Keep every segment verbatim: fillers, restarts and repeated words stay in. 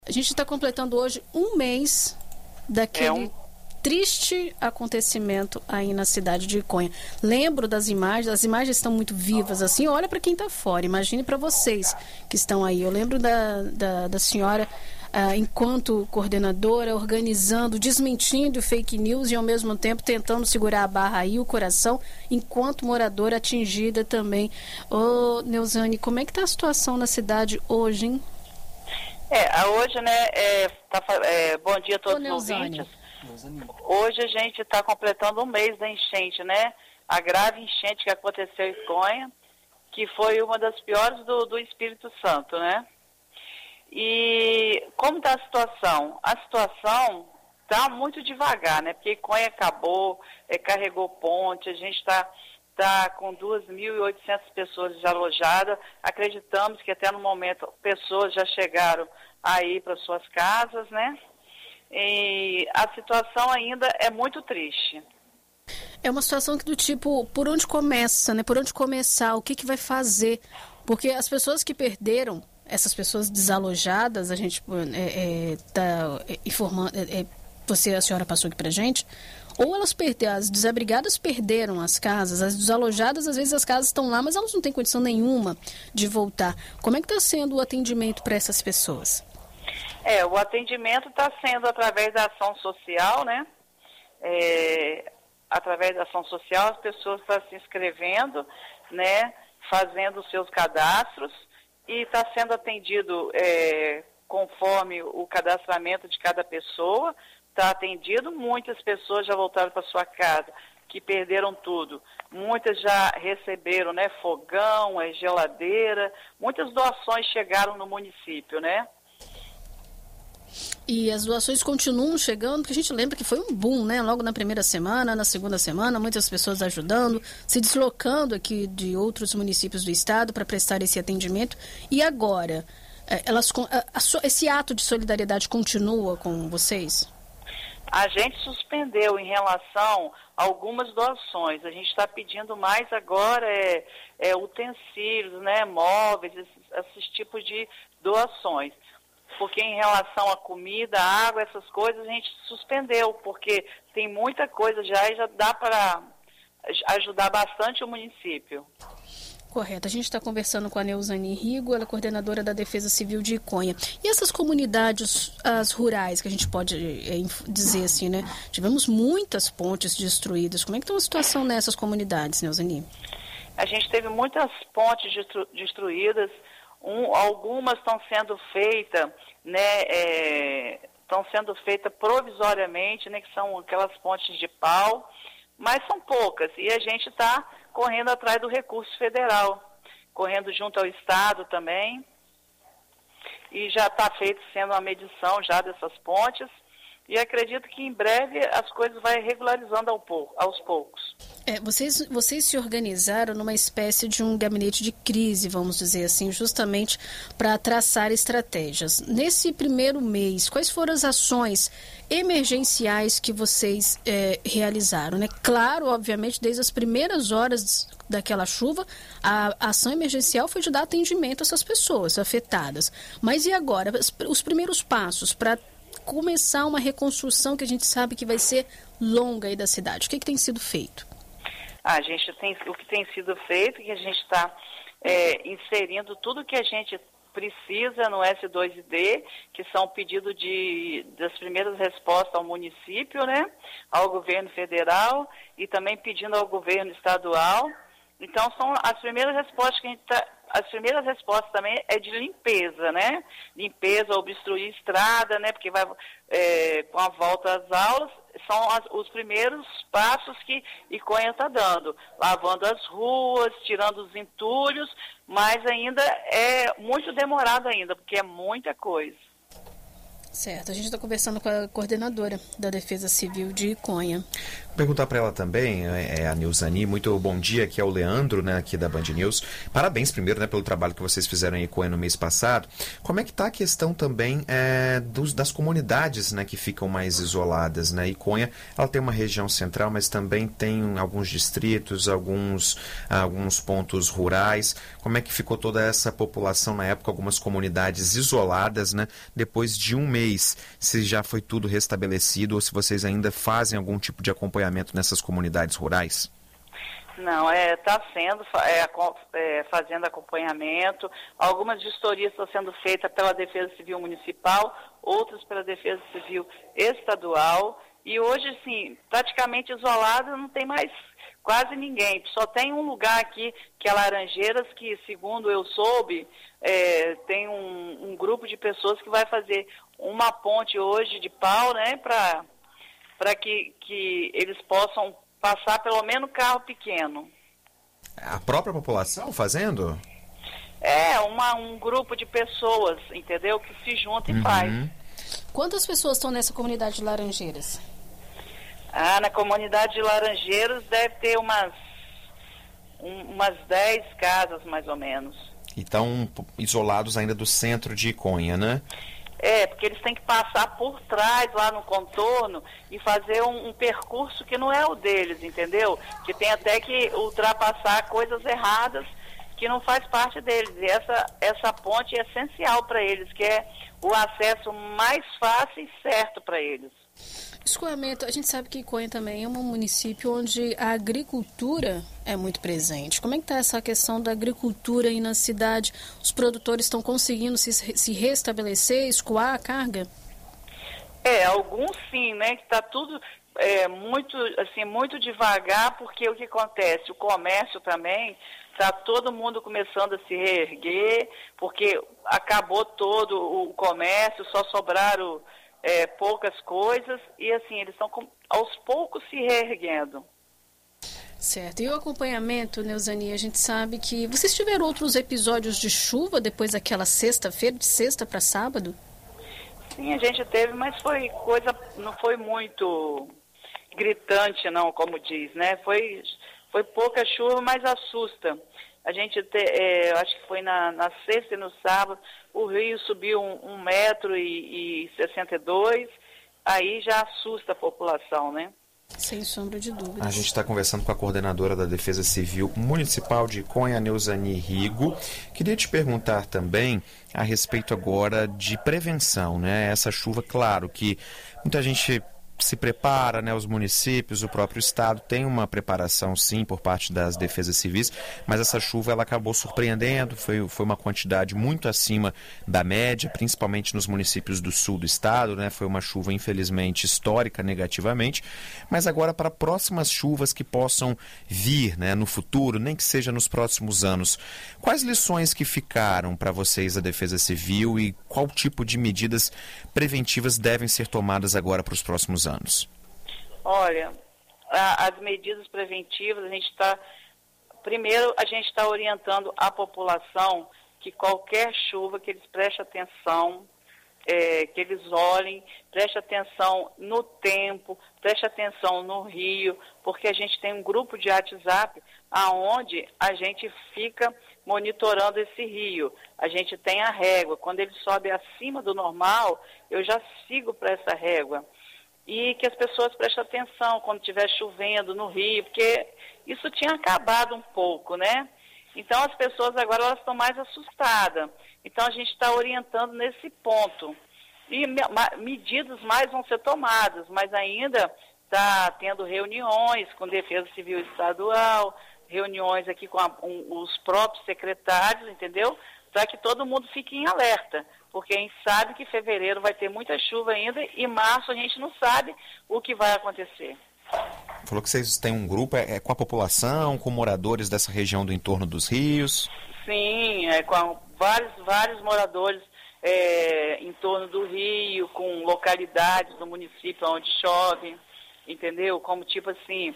A gente está completando hoje um mês daquele é um... triste acontecimento aí na cidade de Iconha. Lembro das imagens, as imagens estão muito vivas, assim, olha para quem está fora, imagine para vocês que estão aí. Eu lembro da, da, da senhora, ah, enquanto coordenadora, organizando, desmentindo fake news e ao mesmo tempo tentando segurar a barra aí, o coração, enquanto moradora atingida também. Ô, Neuzane, como é que está a situação na cidade hoje, hein? É, hoje, né, é, tá, é, bom dia a todos os ouvintes. Hoje a gente está completando um mês da enchente, né? A grave enchente que aconteceu em Iconha, que foi uma das piores do, do Espírito Santo, né? E como está a situação? A situação está muito devagar, né? Porque Iconha acabou, é, carregou ponte, a gente está tá com duas mil e oitocentas pessoas desalojadas. Acreditamos que até no momento pessoas já chegaram aí para suas casas, né? E a situação ainda é muito triste. É uma situação que do tipo, por onde começa, né? Por onde começar, o que que vai fazer? Porque as pessoas que perderam, essas pessoas desalojadas, a gente está é, é, informando, é, é, você, a senhora passou aqui pra gente, ou elas perderam, as desabrigadas perderam as casas, as desalojadas, às vezes as casas estão lá, mas elas não têm condição nenhuma de voltar. Como é que está sendo o atendimento para essas pessoas? É, o atendimento está sendo através da ação social, né? É, através da ação social, as pessoas estão se inscrevendo, né? Fazendo os seus cadastros e está sendo atendido é, conforme o cadastramento de cada pessoa. Está atendido, muitas pessoas já voltaram para sua casa, que perderam tudo. Muitas já receberam, né? Fogão, é, geladeira, muitas doações chegaram no município, né? E as doações continuam chegando, porque a gente lembra que foi um boom, né? Logo na primeira semana, na segunda semana, muitas pessoas ajudando, se deslocando aqui de outros municípios do estado para prestar esse atendimento. E agora, elas, a, a, esse ato de solidariedade continua com vocês? A gente suspendeu em relação a algumas doações. A gente está pedindo mais agora é, é, utensílios, né? Móveis, esses, esses tipos de doações. Porque em relação à comida, água, essas coisas, a gente suspendeu, porque tem muita coisa já e já dá para ajudar bastante o município. Correto. A gente está conversando com a Neuzane Rigo, ela é coordenadora da Defesa Civil de Iconha. E essas comunidades as rurais, que a gente pode é, dizer assim, né? Tivemos muitas pontes destruídas. Como é que está a situação nessas comunidades, Neuzane? A gente teve muitas pontes destru- destruídas. Um, algumas estão sendo feitas, né, estão é, sendo feitas provisoriamente, né, que são aquelas pontes de pau, mas são poucas, e a gente está correndo atrás do recurso federal, correndo junto ao Estado também, e já está feito sendo uma medição já dessas pontes, e acredito que em breve as coisas vão regularizando ao pouco, aos poucos. É, vocês, vocês se organizaram numa espécie de um gabinete de crise, vamos dizer assim, justamente para traçar estratégias. Nesse primeiro mês, quais foram as ações emergenciais que vocês é, realizaram? Né? Claro, obviamente, desde as primeiras horas daquela chuva, a ação emergencial foi de dar atendimento a essas pessoas afetadas. Mas e agora? Os primeiros passos para começar uma reconstrução que a gente sabe que vai ser longa aí da cidade. O que, que tem sido feito? A gente tem, o que tem sido feito, que a gente está é, inserindo tudo que a gente precisa no S dois I D, que são pedidos de, das primeiras respostas ao município, né, ao governo federal e também pedindo ao governo estadual. Então, são as primeiras respostas que a gente está... As primeiras respostas também é de limpeza, né? Limpeza, obstruir estrada, né? Porque vai é, com a volta às aulas, são as, os primeiros passos que Iconha está dando. Lavando as ruas, tirando os entulhos, mas ainda é muito demorado ainda, porque é muita coisa. Certo, a gente está conversando com a coordenadora da Defesa Civil de Iconha. Vou perguntar para ela também, é a Nilzani, muito bom dia, aqui é o Leandro, né, aqui da Band News. Parabéns primeiro, né, pelo trabalho que vocês fizeram em Iconha no mês passado. Como é que está a questão também é, dos, das comunidades, né, que ficam mais isoladas, né? Iconha, ela tem uma região central, mas também tem alguns distritos, alguns, alguns pontos rurais. Como é que ficou toda essa população na época, algumas comunidades isoladas, né, depois de um mês? Se já foi tudo restabelecido ou se vocês ainda fazem algum tipo de acompanhamento nessas comunidades rurais? Não, é, está sendo, é, é, fazendo acompanhamento. Algumas vistorias estão sendo feitas pela Defesa Civil Municipal, outras pela Defesa Civil Estadual. E hoje, sim, praticamente isolado, não tem mais quase ninguém. Só tem um lugar aqui, que é Laranjeiras, que, segundo eu soube, é, tem um, um grupo de pessoas que vai fazer uma ponte hoje de pau, né, para para que, que eles possam passar pelo menos carro pequeno. A própria população fazendo? É, uma, um grupo de pessoas, entendeu? Que se junta e uhum. faz. Quantas pessoas estão nessa comunidade de Laranjeiras? Ah, na comunidade de Laranjeiras deve ter umas, um, umas dez casas, mais ou menos. E estão isolados ainda do centro de Iconha, né? É, porque eles têm que passar por trás, lá no contorno, e fazer um, um percurso que não é o deles, entendeu? Que tem até que ultrapassar coisas erradas que não faz parte deles. E essa, essa ponte é essencial para eles, que é o acesso mais fácil e certo para eles. Escoamento, a gente sabe que Iconha também é um município onde a agricultura é muito presente. Como é que está essa questão da agricultura aí na cidade? Os produtores estão conseguindo se, se restabelecer, escoar a carga? É, alguns sim, né? Que está tudo é, muito, assim, muito devagar, porque o que acontece? O comércio também, está todo mundo começando a se reerguer, porque acabou todo o comércio, só sobraram É, poucas coisas, e assim, eles estão aos poucos se reerguendo. Certo. E o acompanhamento, Nilzani, a gente sabe que vocês tiveram outros episódios de chuva depois daquela sexta-feira, de sexta para sábado? Sim, a gente teve, mas foi coisa, não foi muito gritante, não, como diz, né? Foi, foi pouca chuva, mas assusta. A gente, te, é, acho que foi na, na sexta e no sábado, o rio subiu um, um metro e, e sessenta e dois, aí já assusta a população, né? Sem sombra de dúvida. A gente está conversando com a coordenadora da Defesa Civil Municipal de Iconha, Nilzani Rigo. Queria te perguntar também a respeito agora de prevenção, né? Essa chuva, claro que muita gente se prepara, né, os municípios, o próprio estado tem uma preparação sim por parte das defesas civis, mas essa chuva ela acabou surpreendendo, foi, foi uma quantidade muito acima da média, principalmente nos municípios do sul do estado, né, foi uma chuva infelizmente histórica negativamente, mas agora para próximas chuvas que possam vir, né, no futuro, nem que seja nos próximos anos, quais lições que ficaram para vocês da Defesa Civil e qual tipo de medidas preventivas devem ser tomadas agora para os próximos anos? Anos. Olha, a, as medidas preventivas, a gente está, primeiro a gente está orientando a população que qualquer chuva, que eles prestem atenção, é, que eles olhem, prestem atenção no tempo, prestem atenção no rio, porque a gente tem um grupo de WhatsApp aonde a gente fica monitorando esse rio. A gente tem a régua, quando ele sobe acima do normal, eu já sigo para essa régua. E que as pessoas prestem atenção quando estiver chovendo no rio, porque isso tinha acabado um pouco, né? Então as pessoas agora elas estão mais assustadas. Então a gente está orientando nesse ponto. E medidas mais vão ser tomadas, mas ainda está tendo reuniões com Defesa Civil Estadual, reuniões aqui com a, um, os próprios secretários, entendeu? Para que todo mundo fique em alerta, porque a gente sabe que fevereiro vai ter muita chuva ainda e março a gente não sabe o que vai acontecer. Falou que vocês têm um grupo, é, é com a população, com moradores dessa região do entorno dos rios? Sim, é com vários, vários moradores é, em torno do rio, com localidades do município onde chove, entendeu? Como tipo assim,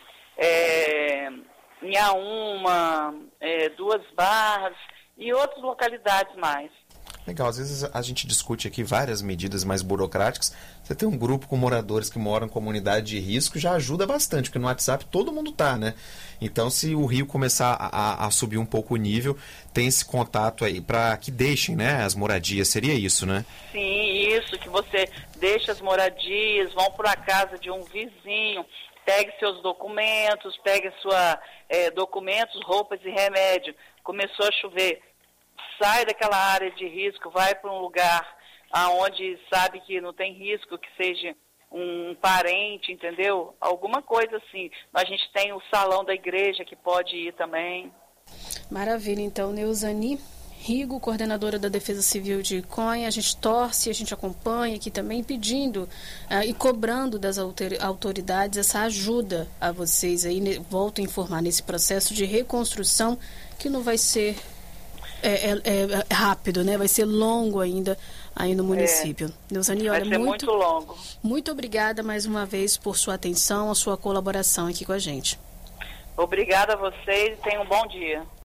é, Inhaúma, é, Duas Barras e outras localidades mais. Legal, às vezes a gente discute aqui várias medidas mais burocráticas. Você tem um grupo com moradores que moram em comunidade de risco, já ajuda bastante, porque no WhatsApp todo mundo tá, né? Então, se o rio começar a, a subir um pouco o nível, tem esse contato aí para que deixem, né, as moradias, seria isso, né? Sim, isso, que você deixa as moradias, vão para a casa de um vizinho, pegue seus documentos, pegue sua é, documentos, roupas e remédio. Começou a chover, sai daquela área de risco, vai para um lugar aonde sabe que não tem risco, que seja um parente, entendeu? Alguma coisa assim. A gente tem o salão da igreja que pode ir também. Maravilha, então, Neuzani Rigo, coordenadora da Defesa Civil de Iconha, a gente torce, a gente acompanha aqui também, pedindo uh, e cobrando das autoridades essa ajuda a vocês aí, ne, volto a informar, nesse processo de reconstrução, que não vai ser é, é, é rápido, né? Vai ser longo ainda aí no município. É, Neuzani, olha, vai ser muito, muito longo. Muito obrigada mais uma vez por sua atenção, a sua colaboração aqui com a gente. Obrigada a vocês e tenham um bom dia.